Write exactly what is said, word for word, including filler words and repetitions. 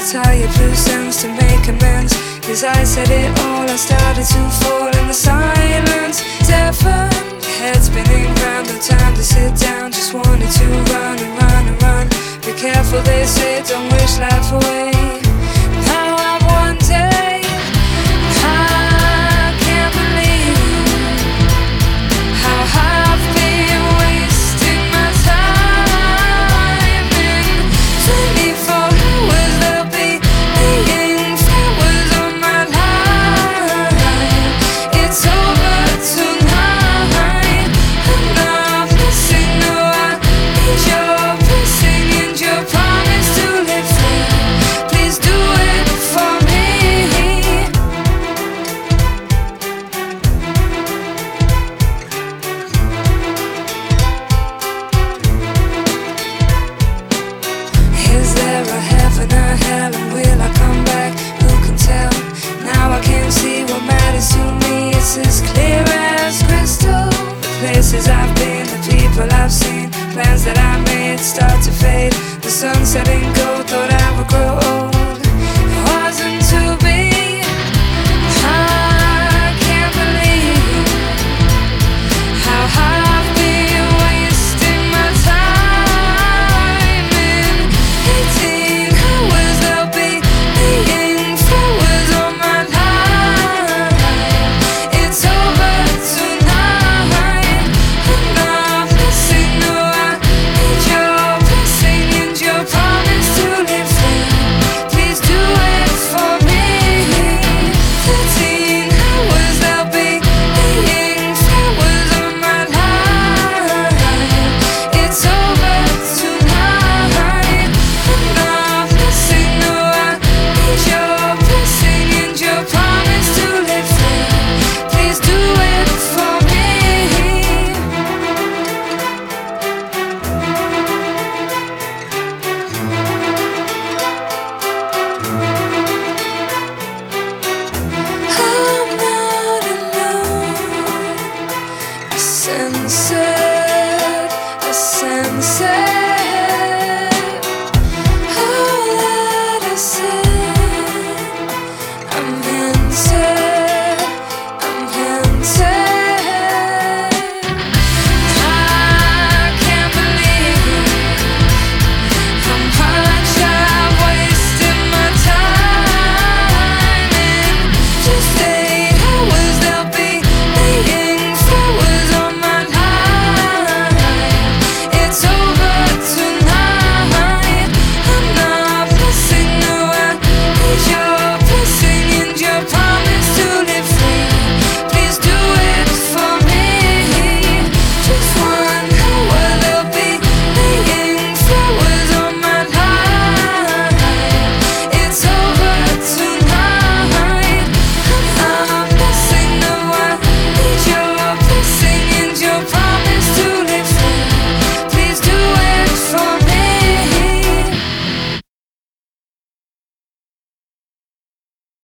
tired loose ends to make amends. His eyes said it all, I started to fall in the silence. Seven head spinning round, no time to sit down. Just wanted to run and run and run. Be careful, they say, don't wish life away. Now I'm one day, I can't believe how I've been wasting my time. In twenty-four hours there'll be million flowers on my line. It's over tonight, and I'm missing. No, I need your blessing and your promise to live free. Please do it for me. Is there a heaven or hell, and will I come back? Who can tell? Now I can see what matters to me. It's as clear as crystal. The places I've been, the people I've seen, plans that I made start to fade. The sun setting gold, thought I would grow old. It wasn't to be. I can't believe how I've been wasting my time. In eighteen hours there'll be million flowers on my line. It's over tonight, and I'm missing. No, I need your blessing and your promise to live free. Please do it for me. Thirteen hours there'll be million flowers on my line. It's over tonight, and I'm missing. No, I need your blessing and your promise to live free. Please do it for me. I'm not alone. A sunset, a sunset.